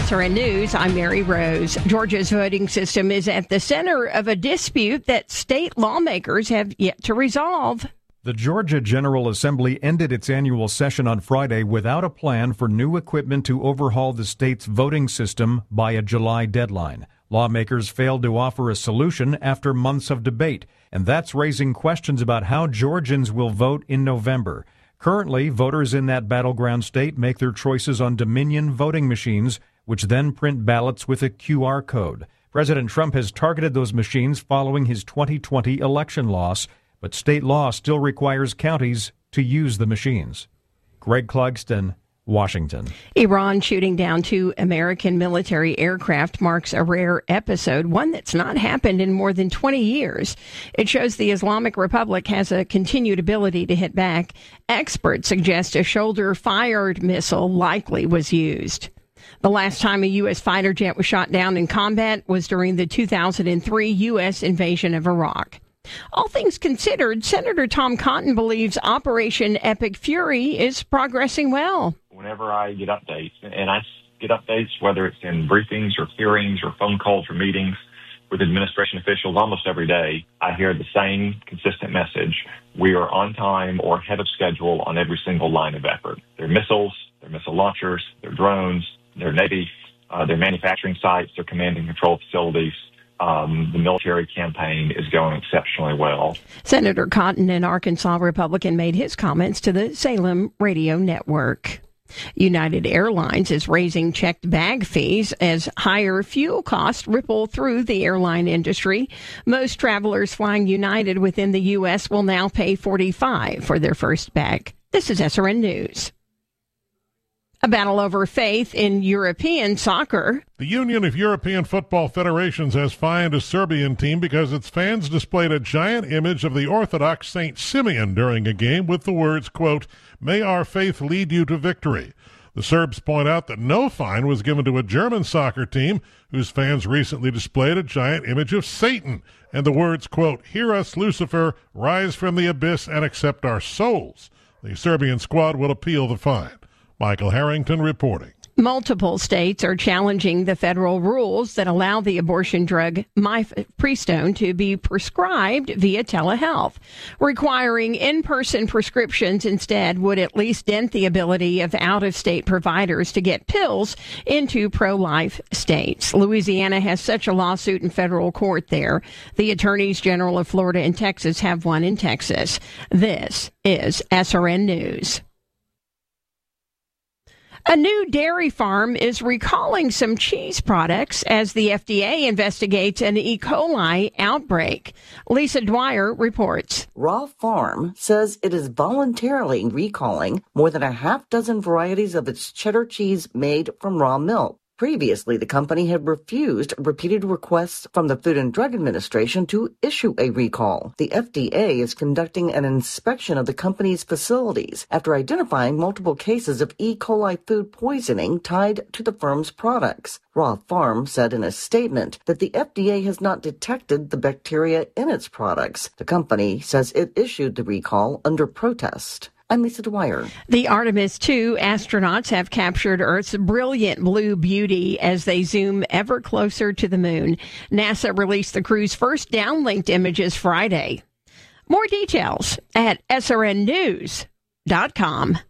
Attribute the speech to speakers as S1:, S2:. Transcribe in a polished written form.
S1: SRN News, I'm Mary Rose. Georgia's voting system is at the center of a dispute that state lawmakers have yet to resolve.
S2: The Georgia General Assembly ended its annual session on Friday without a plan for new equipment to overhaul the state's voting system by a July deadline. Lawmakers failed to offer a solution after months of debate, and that's raising questions about how Georgians will vote in November. Currently, voters in that battleground state make their choices on Dominion voting machines, which then print ballots with a QR code. President Trump has targeted those machines following his 2020 election loss, but state law still requires counties to use the machines. Greg Clugston, Washington.
S1: Iran shooting down 2 American military aircraft marks a rare episode, one that's not happened in more than 20 years. It shows the Islamic Republic has a continued ability to hit back. Experts suggest a shoulder-fired missile likely was used. The last time a U.S. fighter jet was shot down in combat was during the 2003 U.S. invasion of Iraq. All things considered, Senator Tom Cotton believes Operation Epic Fury is progressing well.
S3: Whenever I get updates, and I get updates whether it's in briefings or hearings or phone calls or meetings with administration officials almost every day, I hear the same consistent message. We are on time or ahead of schedule on every single line of effort. Their missiles, their missile launchers, their drones, their Navy, their manufacturing sites, their command and control facilities. The military campaign is going exceptionally well.
S1: Senator Cotton, an Arkansas Republican, made his comments to the Salem Radio Network. United Airlines is raising checked bag fees as higher fuel costs ripple through the airline industry. Most travelers flying United within the U.S. will now pay $45 for their first bag. This is SRN News. A battle over faith in European soccer.
S4: The Union of European Football Federations has fined a Serbian team because its fans displayed a giant image of the Orthodox Saint Simeon during a game with the words, quote, "May our faith lead you to victory." The Serbs point out that no fine was given to a German soccer team whose fans recently displayed a giant image of Satan and the words, quote, "Hear us, Lucifer, rise from the abyss and accept our souls." The Serbian squad will appeal the fine. Michael Harrington reporting.
S1: Multiple states are challenging the federal rules that allow the abortion drug mifepristone to be prescribed via telehealth. Requiring in-person prescriptions instead would at least dent the ability of out-of-state providers to get pills into pro-life states. Louisiana has such a lawsuit in federal court there. The attorneys general of Florida and Texas have one in Texas. This is SRN News. A new dairy farm is recalling some cheese products as the FDA investigates an E. coli outbreak. Lisa Dwyer reports.
S5: Raw Farm says it is voluntarily recalling more than a half dozen varieties of its cheddar cheese made from raw milk. Previously, the company had refused repeated requests from the Food and Drug Administration to issue a recall. The FDA is conducting an inspection of the company's facilities after identifying multiple cases of E. coli food poisoning tied to the firm's products. Raw Farm said in a statement that the FDA has not detected the bacteria in its products. The company says it issued the recall under protest. I'm Lisa Dwyer.
S1: The Artemis II astronauts have captured Earth's brilliant blue beauty as they zoom ever closer to the moon. NASA released the crew's first downlinked images Friday. More details at srnnews.com.